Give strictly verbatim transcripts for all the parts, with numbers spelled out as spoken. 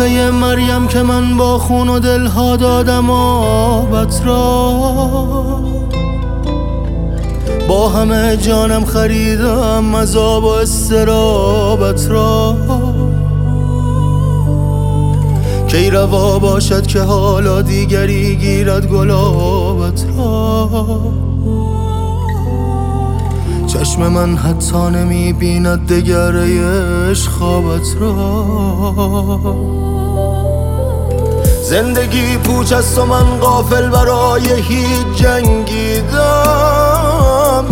شاخه مریم که من با خون و دلها دادم آبت را، با همه جانم خریدم عذاب و استرابت را. کی روا باشد که حالا دیگری گیرد گلابت را، چشم من حتی نمی بیند دگر عشق خوابت را. زندگی پوچ است و من غافل برای هیچ جنگیدم،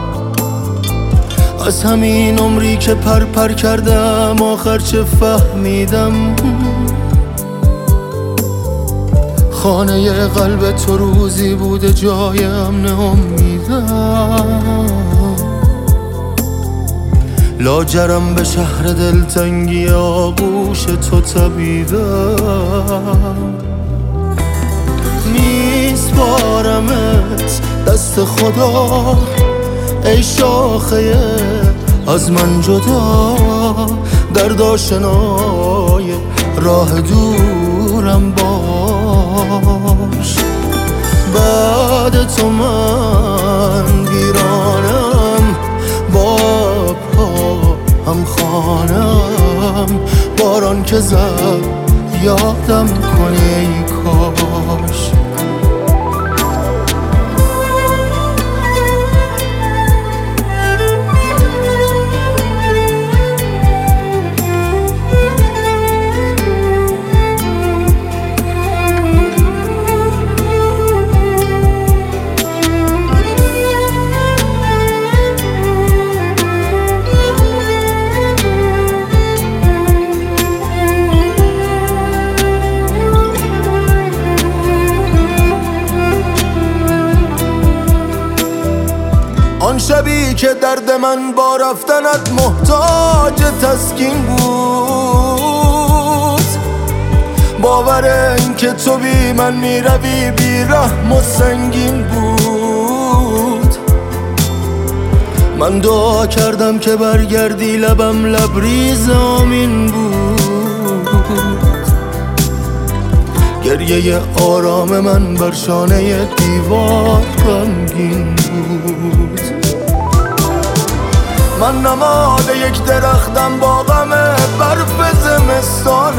از همین عمری که پر پر کردم آخر چه فهمیدم. خانه قلب تو روزی بوده جای امن امیدم، لاجرم به شهر دلتنگی آغوش تو تبیدم. میسپارمت دست خدا ای شاخه از من جدا، درد آشنای راه دورم باش. بعد تو من ویرانم، با پا هم خانم، باران که زد یادم کنی ای کاش. آن شبی که درد من با رفتنت محتاج تسکین بود، باور این که تو بی من می روی بی رحم و سنگین بود. من دعا کردم که برگردی، لبم لبریز آمین بود. گریه آرام من بر شانه دیوار غمگین بود. من نماد یک درختم با غم برف زمستانش،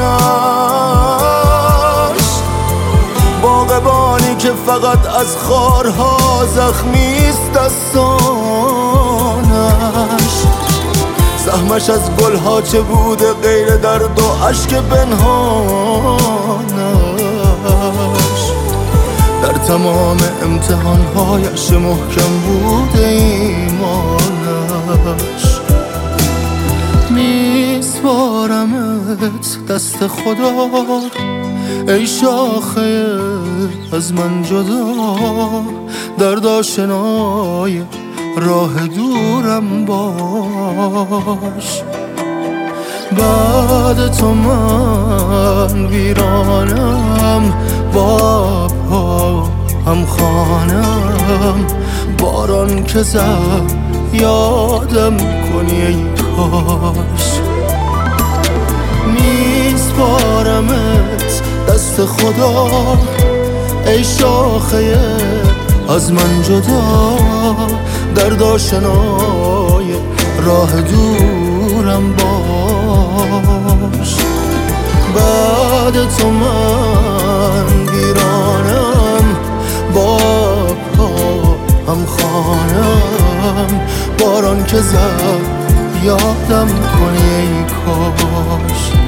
باغبانی که فقط از خارها زخمیست دستانش. زحمش از گلها چه بوده غیر درد و اشک پنهانش، در تمام امتحانهایش محکم بوده ایمانش. میسپارمت دست خدا ای شاخه از من جدا، درد آشنای راه دورم باش. بعد تو من ویرانم، با پا هم خانم، باران که زد یادم کنی ای کاش. میسپارمت دست خدا ای شاخه از من جدا، درد آشنای راه دورم باش. بعد تو من ویرانم، با پا هم خانم، باران که زد یادم کنی ای کاش.